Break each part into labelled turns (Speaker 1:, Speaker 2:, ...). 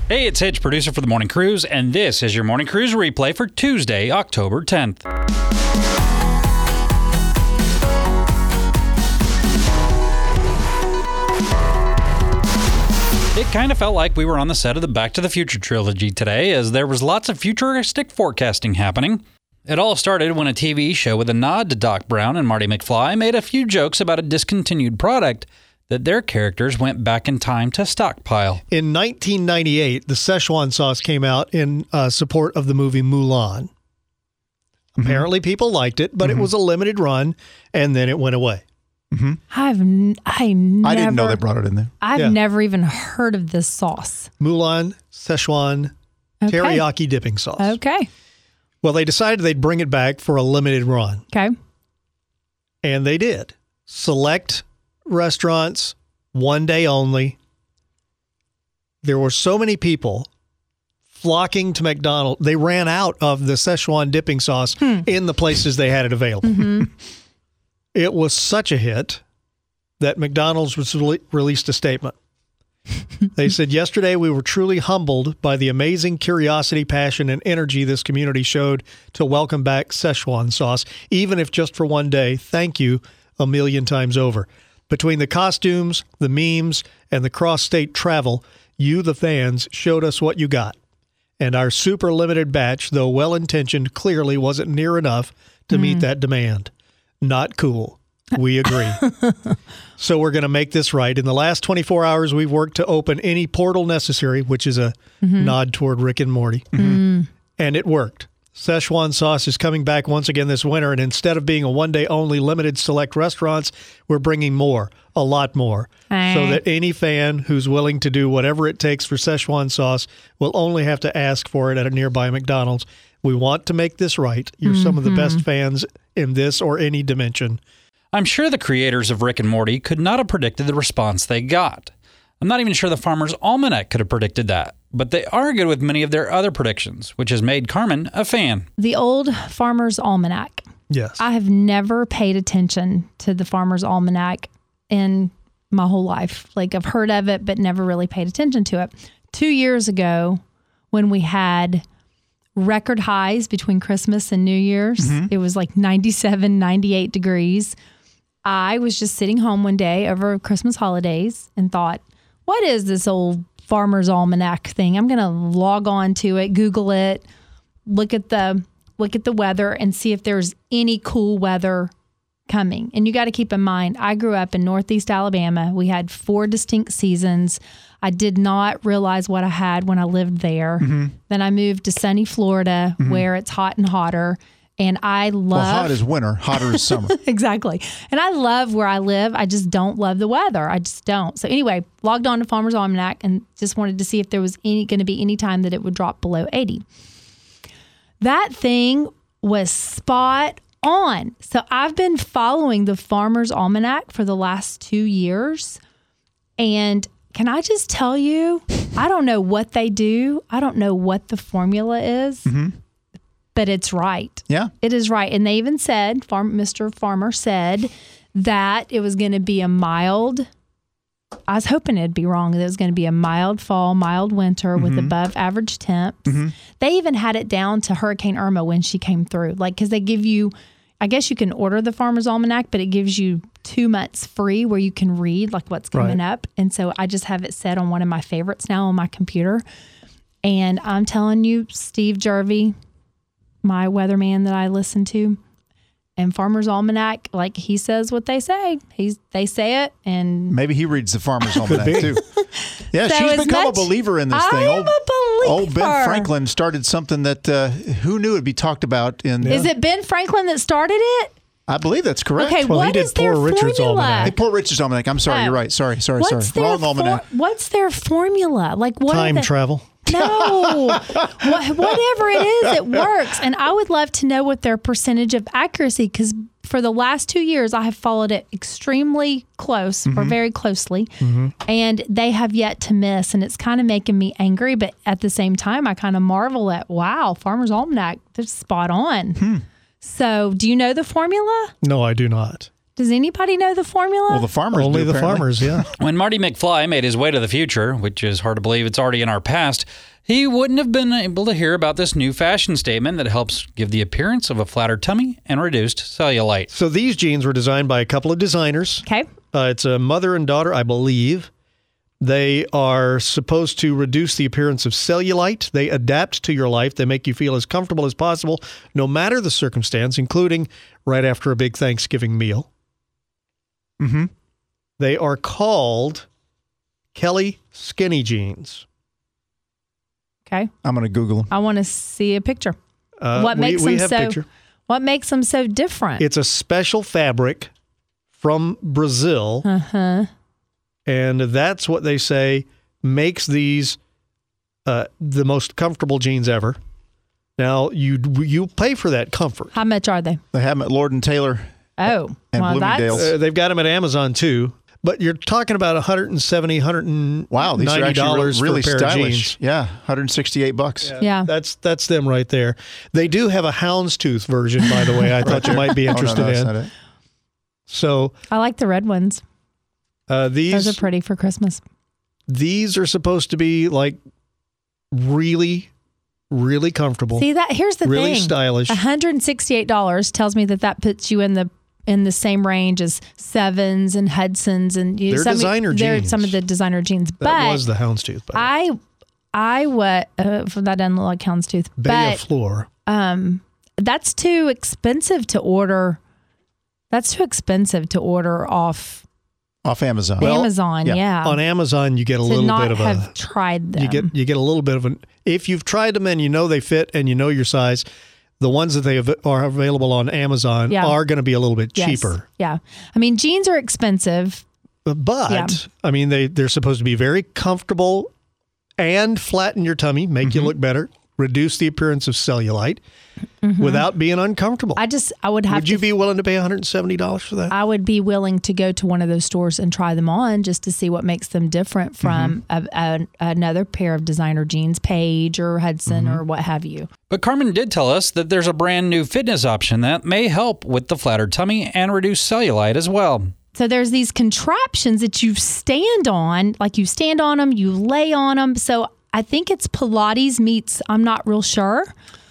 Speaker 1: Hey, it's Hitch, producer for The Morning Cruise, and this is your Morning Cruise replay for Tuesday, October 10th. It kind of felt like we were on the set of the Back to the Future trilogy today, as there was lots of futuristic forecasting happening. It all started when a TV show with a nod to Doc Brown and Marty McFly made a few jokes about a discontinued product that their characters went back in time to stockpile.
Speaker 2: In 1998, the Szechuan sauce came out in support of the movie Mulan. Mm-hmm. Apparently people liked it, but it was a limited run, and then it went away.
Speaker 3: Mm-hmm.
Speaker 4: I
Speaker 3: didn't know they brought it in there.
Speaker 4: I've never even heard of this sauce.
Speaker 2: Mulan Szechuan teriyaki dipping sauce.
Speaker 4: Okay.
Speaker 2: Well, they decided they'd bring it back for a limited run.
Speaker 4: Okay.
Speaker 2: And they did. Select restaurants, one day only. There were so many people flocking to McDonald's. They ran out of the Szechuan dipping sauce in the places they had it available.
Speaker 4: Mm-hmm.
Speaker 2: It was such a hit that McDonald's released a statement. They said, yesterday we were truly humbled by the amazing curiosity, passion, and energy this community showed to welcome back Szechuan sauce, even if just for one day. Thank you a million times over. Between the costumes, the memes, and the cross-state travel, you, the fans, showed us what you got. And our super limited batch, though well-intentioned, clearly wasn't near enough to meet that demand. Not cool. We agree. So we're going to make this right. In the last 24 hours, we've worked to open any portal necessary, which is a nod toward Rick and Morty. Mm-hmm. And it worked. Szechuan sauce is coming back once again this winter, and instead of being a one-day only limited select restaurants, we're bringing more, a lot more, so that any fan who's willing to do whatever it takes for Szechuan sauce will only have to ask for it at a nearby McDonald's. We want to make this right. You're some of the best fans in this or any dimension.
Speaker 1: I'm sure the creators of Rick and Morty could not have predicted the response they got. I'm not even sure the Farmer's Almanac could have predicted that, but they are good with many of their other predictions, which has made Carmen a fan.
Speaker 4: The old Farmer's Almanac.
Speaker 2: Yes.
Speaker 4: I have never paid attention to the Farmer's Almanac in my whole life. Like, I've heard of it, but never really paid attention to it. 2 years ago, when we had record highs between Christmas and New Year's, it was like 97, 98 degrees. I was just sitting home one day over Christmas holidays and thought, what is this old Farmer's Almanac thing? I'm going to log on to it, Google it, look at the weather and see if there's any cool weather coming. And you got to keep in mind, I grew up in Northeast Alabama. We had 4 distinct seasons. I did not realize what I had when I lived there. Then I moved to sunny Florida where it's hot and hotter. And I love...
Speaker 3: Well, hot is winter, hotter is summer.
Speaker 4: Exactly. And I love where I live. I just don't love the weather. I just don't. So anyway, logged on to Farmer's Almanac and just wanted to see if there was going to be any time that it would drop below 80. That thing was spot on. So I've been following the Farmer's Almanac for the last 2 years. And can I just tell you, I don't know what they do. I don't know what the formula is. But it's right.
Speaker 3: Yeah.
Speaker 4: It is right. And they even said, Mr. Farmer said that it was going to be a mild, I was hoping it'd be wrong, that it was going to be a mild fall, mild winter with above average temps. They even had it down to Hurricane Irma when she came through. Like, because they give you, I guess you can order the Farmer's Almanac, but it gives you 2 months free where you can read like what's coming up. And so I just have it set on one of my favorites now on my computer. And I'm telling you, Steve Jervey, my weatherman that I listen to, and Farmer's Almanac, like, he says what they say. They say it, and
Speaker 3: maybe he reads the Farmer's Almanac too. Yeah,
Speaker 4: so
Speaker 3: she's become a believer in this thing.
Speaker 4: I'm a believer.
Speaker 3: Old Ben Franklin started something that who knew it'd be talked about in.
Speaker 4: Is it Ben Franklin that started it?
Speaker 3: I believe that's correct.
Speaker 4: Okay,
Speaker 2: well,
Speaker 4: what
Speaker 2: he did
Speaker 4: is their
Speaker 2: Poor Richard's
Speaker 4: formula?
Speaker 2: Almanac.
Speaker 3: Hey, Poor Richard's Almanac. I'm sorry, you're right. Sorry. Wrong almanac.
Speaker 4: What's their formula? Like, what
Speaker 2: Time travel.
Speaker 4: No, whatever it is, it works. And I would love to know what their percentage of accuracy, because for the last 2 years, I have followed it extremely close or very closely, and they have yet to miss. And it's kind of making me angry, but at the same time, I kind of marvel at, wow, Farmer's Almanac, they're spot on. So do you know the formula?
Speaker 2: No, I do not.
Speaker 4: Does anybody know the formula?
Speaker 3: Well, the farmers
Speaker 2: Only
Speaker 3: do,
Speaker 2: the
Speaker 3: apparently.
Speaker 2: farmers, yeah.
Speaker 1: When Marty McFly made his way to the future, which is hard to believe it's already in our past, he wouldn't have been able to hear about this new fashion statement that helps give the appearance of a flatter tummy and reduced cellulite.
Speaker 2: So these jeans were designed by a couple of designers.
Speaker 4: Okay.
Speaker 2: It's a mother and daughter, I believe. They are supposed to reduce the appearance of cellulite. They adapt to your life. They make you feel as comfortable as possible, no matter the circumstance, including right after a big Thanksgiving meal.
Speaker 3: Mm-hmm.
Speaker 2: They are called Kelly Skinny Jeans.
Speaker 4: Okay.
Speaker 3: I'm going to Google them.
Speaker 4: I want to see a picture. What makes
Speaker 2: we
Speaker 4: them
Speaker 2: have
Speaker 4: so?
Speaker 2: picture.
Speaker 4: What makes them so different?
Speaker 2: It's a special fabric from Brazil. And that's what they say makes these the most comfortable jeans ever. Now, you pay for that comfort.
Speaker 4: How much are they?
Speaker 3: They have them at Lord & Taylor.
Speaker 4: Oh,
Speaker 3: And
Speaker 4: well,
Speaker 3: Bloomingdale's.
Speaker 4: that's
Speaker 2: They've got them at Amazon, too. But you're talking about $170, $190
Speaker 3: Wow, these are actually really
Speaker 2: for a pair of
Speaker 3: stylish.
Speaker 2: jeans.
Speaker 3: Yeah, $168.
Speaker 4: Yeah.
Speaker 2: That's them right there. They do have a houndstooth version, by the way. I thought you might be interested
Speaker 3: Oh, no, that's
Speaker 2: in.
Speaker 3: not it.
Speaker 2: So
Speaker 4: I like the red ones. Those
Speaker 2: these
Speaker 4: are pretty for Christmas.
Speaker 2: these are supposed to be like really, really comfortable,
Speaker 4: See that? Here's the
Speaker 2: really
Speaker 4: thing.
Speaker 2: stylish.
Speaker 4: $168 tells me that puts you in the same range as Sevens and Hudsons and
Speaker 2: They're designer
Speaker 4: They're
Speaker 2: jeans.
Speaker 4: some of the designer jeans.
Speaker 2: That
Speaker 4: But
Speaker 2: was the houndstooth. By the way.
Speaker 4: I that doesn't look like houndstooth.
Speaker 2: Bay
Speaker 4: But
Speaker 2: of Floor.
Speaker 4: that's too expensive to order. That's too expensive to order off
Speaker 3: Off Amazon.
Speaker 4: Amazon. Yeah.
Speaker 2: On Amazon, you get a
Speaker 4: to
Speaker 2: little
Speaker 4: not
Speaker 2: bit of
Speaker 4: have tried them.
Speaker 2: you get a little bit of an. If you've tried them and you know they fit and you know your size, the ones that are available on Amazon
Speaker 4: Yeah.
Speaker 2: are going to be a little bit
Speaker 4: Yes.
Speaker 2: cheaper.
Speaker 4: Yeah. I mean, jeans are expensive.
Speaker 2: But
Speaker 4: Yeah.
Speaker 2: I mean, they're supposed to be very comfortable and flatten your tummy, make you look better, reduce the appearance of cellulite without being uncomfortable.
Speaker 4: I would have
Speaker 2: Would you
Speaker 4: to
Speaker 2: be willing to pay $170 for that?
Speaker 4: I would be willing to go to one of those stores and try them on just to see what makes them different from another pair of designer jeans, Paige or Hudson or what have you.
Speaker 1: But Carmen did tell us that there's a brand new fitness option that may help with the flattered tummy and reduce cellulite as well.
Speaker 4: So there's these contraptions that you stand on, like you stand on them, you lay on them. So I think it's Pilates meets, I'm not real sure.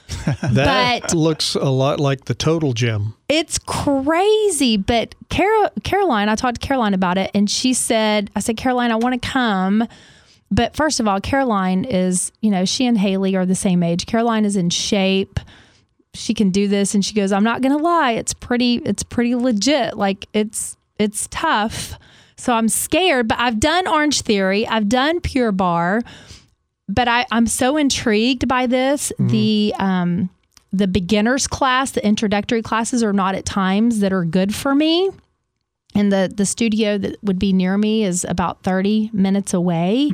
Speaker 2: That
Speaker 4: But-
Speaker 2: looks a lot like the Total Gym.
Speaker 4: It's crazy. But Caroline, I talked to Caroline about it and I said, Caroline, I want to come. But first of all, Caroline is, she and Haley are the same age. Caroline is in shape. She can do this. And she goes, I'm not going to lie. It's pretty legit. Like it's tough. So I'm scared, but I've done Orange Theory. I've done Pure Barre, but I'm so intrigued by this. The beginners class, the introductory classes are not at times that are good for me. And the studio that would be near me is about 30 minutes away.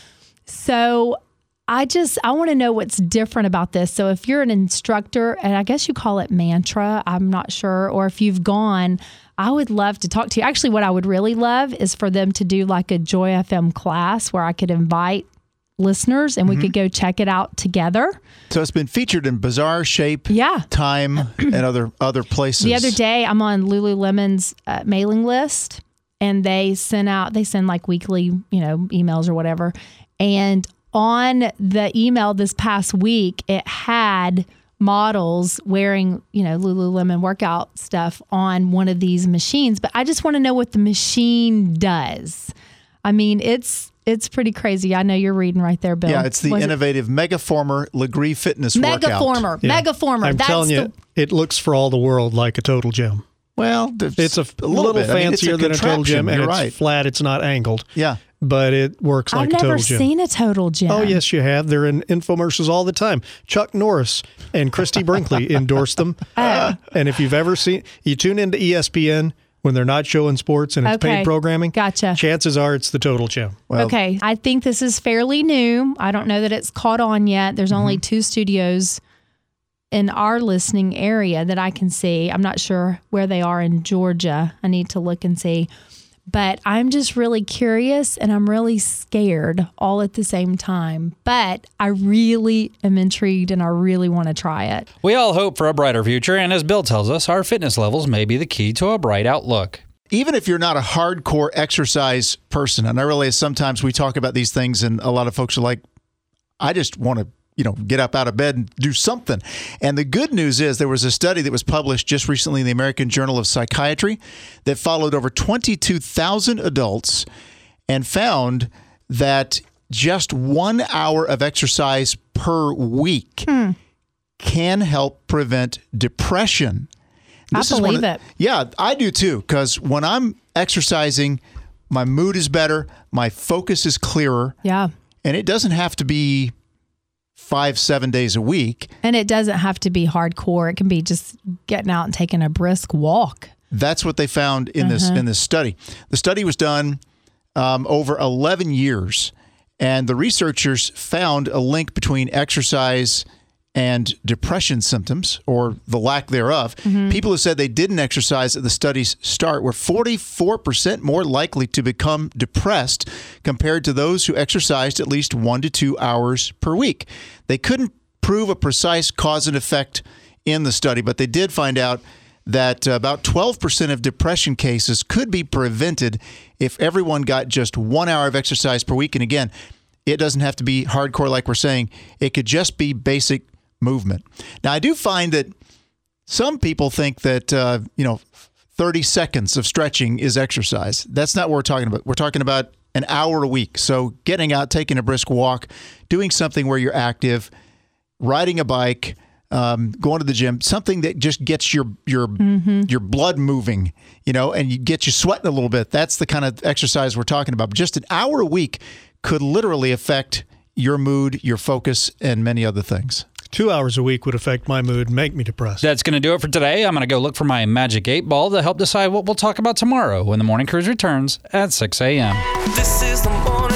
Speaker 4: So I want to know what's different about this. So if you're an instructor, and I guess you call it mantra, I'm not sure, or if you've gone, I would love to talk to you. Actually, what I would really love is for them to do like a Joy FM class where I could invite listeners and we could go check it out together.
Speaker 3: So it's been featured in Bizarre, Shape,
Speaker 4: Yeah.
Speaker 3: Time, and other places.
Speaker 4: The other day, I'm on Lululemon's mailing list, and they send like weekly, emails or whatever. And on the email this past week, it had models wearing, Lululemon workout stuff on one of these machines. But I just want to know what the machine does. I mean, it's pretty crazy. I know you're reading right there, Bill.
Speaker 3: Yeah, it's the innovative Megaformer Legree Fitness Workout.
Speaker 4: Megaformer.
Speaker 2: I'm
Speaker 4: That's
Speaker 2: telling you, it looks for all the world like a Total Gym.
Speaker 3: Well,
Speaker 2: It's a little
Speaker 3: bit. I mean, it's
Speaker 2: fancier than a Total Gym,
Speaker 3: contraption.
Speaker 2: and
Speaker 3: You're
Speaker 2: it's
Speaker 3: right.
Speaker 2: flat. It's not angled.
Speaker 3: Yeah.
Speaker 2: But it works like
Speaker 4: I've
Speaker 2: a Total
Speaker 4: never
Speaker 2: Gym.
Speaker 4: seen a Total Gym.
Speaker 2: Oh, yes, you have. They're in infomercials all the time. Chuck Norris and Christy Brinkley endorsed them. And if you've ever seen, you tune into ESPN when they're not showing sports and it's
Speaker 4: Okay.
Speaker 2: paid programming.
Speaker 4: Gotcha.
Speaker 2: Chances are it's the Total Gym.
Speaker 3: Well,
Speaker 4: Okay. I think this is fairly new. I don't know that it's caught on yet. There's only 2 studios in our listening area that I can see. I'm not sure where they are in Georgia. I need to look and see. But I'm just really curious and I'm really scared all at the same time. But I really am intrigued and I really want to try it.
Speaker 1: We all hope for a brighter future, and as Bill tells us, our fitness levels may be the key to a bright outlook.
Speaker 3: Even if you're not a hardcore exercise person, and I realize sometimes we talk about these things and a lot of folks are like, I just want to get up out of bed and do something. And the good news is there was a study that was published just recently in the American Journal of Psychiatry that followed over 22,000 adults and found that just 1 hour of exercise per week can help prevent depression.
Speaker 4: I believe it.
Speaker 3: Yeah, I do too, because when I'm exercising, my mood is better, my focus is clearer.
Speaker 4: Yeah.
Speaker 3: And it doesn't have to be 5-7 days a week.
Speaker 4: And it doesn't have to be hardcore. It can be just getting out and taking a brisk walk.
Speaker 3: That's what they found in this study. The study was done over 11 years, and the researchers found a link between exercise and depression symptoms, or the lack thereof. People who said they didn't exercise at the study's start were 44% more likely to become depressed compared to those who exercised at least 1 to 2 hours per week. They couldn't prove a precise cause and effect in the study, but they did find out that about 12% of depression cases could be prevented if everyone got just 1 hour of exercise per week. And again, it doesn't have to be hardcore like we're saying. It could just be basic movement. Now, I do find that some people think that, 30 seconds of stretching is exercise. That's not what we're talking about. We're talking about an hour a week. So getting out, taking a brisk walk, doing something where you're active, riding a bike, going to the gym, something that just gets your blood moving, and you get you sweating a little bit. That's the kind of exercise we're talking about. But just an hour a week could literally affect your mood, your focus, and many other things.
Speaker 2: 2 hours a week would affect my mood and make me depressed.
Speaker 1: That's going to do it for today. I'm going to go look for my Magic 8 Ball to help decide what we'll talk about tomorrow when the Morning Cruise returns at 6 a.m.
Speaker 5: This is the morning.